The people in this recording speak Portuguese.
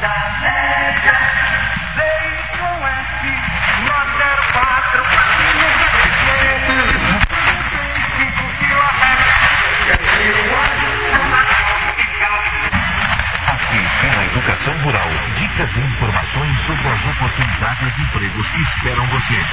Aqui pela Educação Rural, dicas e informações sobre as oportunidades de empregos que esperam você.